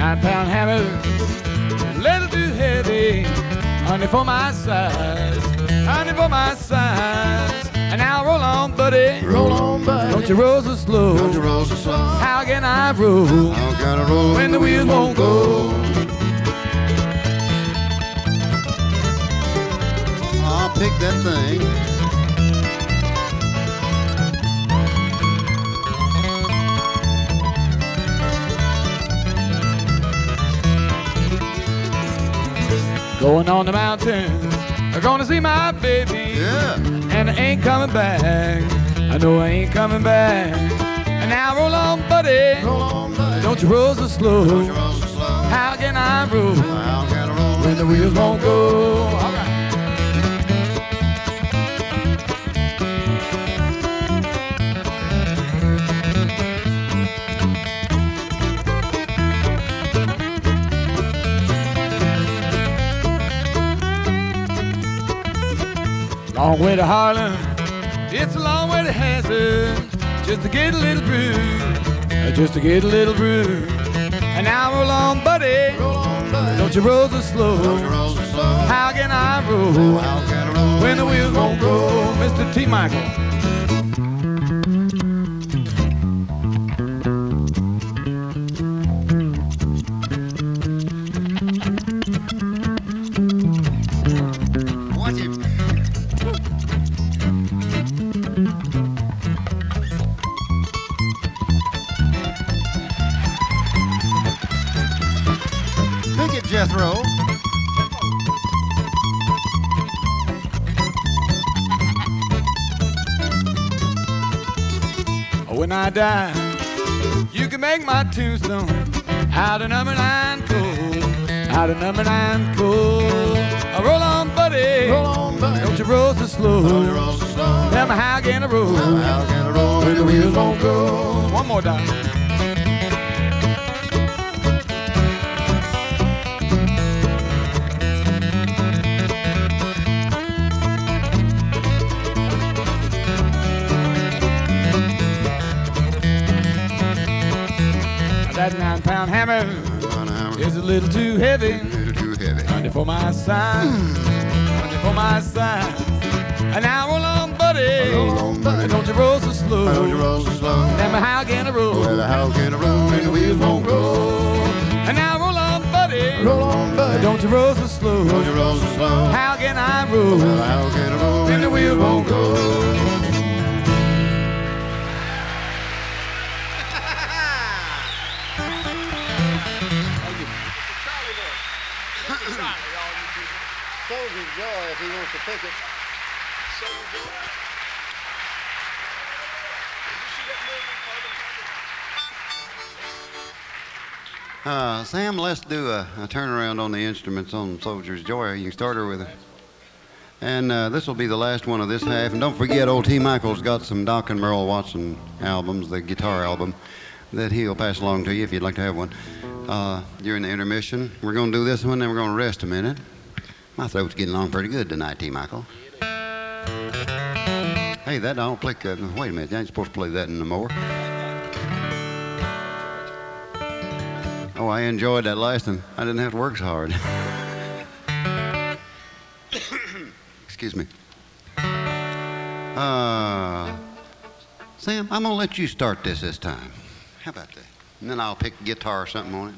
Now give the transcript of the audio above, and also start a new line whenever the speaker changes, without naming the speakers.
9-pound hammer, a little too heavy, honey for my size, honey for my size. And now roll on, buddy,
Roll on, buddy.
don't you roll so slow.
Don't you roll so slow.
How can I roll
How can I roll
when the wheels won't go?
I'll pick that thing.
Going on the mountain, I'm gonna see my baby.
Yeah.
And I ain't coming back. I know I ain't coming back. And now roll on, buddy.
Roll on, buddy.
Don't you roll so slow.
Don't you roll so slow.
How can I roll
How can I roll
when the wheels won't go? All right. Long way to Harlem, it's a long way to Hanson, just to get a little brew, just to get a little brew. And now roll on, buddy,
Roll on, buddy.
don't you roll so slow.
Don't you roll so slow.
How can I roll
How can I roll
when the wheels won't go? Mr. T. Michael.
Watch him. Pick it, Jethro.
When I die, you can make my tombstone out of number 9 coal, out of number 9 coal. Roll on, buddy,
Roll on, buddy.
don't you roll so slow.
Don't you roll so slow.
Tell me how can I roll
How can I roll
when the wheels won't go? One more time. That 9-pound hammer is a little too heavy,
little too heavy.
honey for my size, honey for my size. And now roll on, buddy,
Roll on, buddy.
don't you roll so slow.
Don't you roll so slow.
Tell me how can I roll
Well, how can I roll when the wheels won't go?
And now roll on, buddy,
Roll on, buddy.
don't you roll so slow.
Don't you roll so slow.
How can I roll
Well, how can I roll
when the wheels won't go?
Soldier's Joy if he wants to pick it. Sam, let's do a turnaround on the instruments on Soldier's Joy. You can start her with it. And this will be the last one of this half. And don't forget, old T. Michael's got some Doc and Merle Watson albums, the guitar album, that he'll pass along to you if you'd like to have one during the intermission. We're going to do this one, then we're going to rest a minute. My throat's getting along pretty good tonight, T. Michael. Hey, that don't play. Wait a minute, I ain't supposed to play that anymore. Oh, I enjoyed that last one. I didn't have to work so hard. Excuse me. Sam, I'm gonna let you start this time. How about that? And then I'll pick guitar or something on it.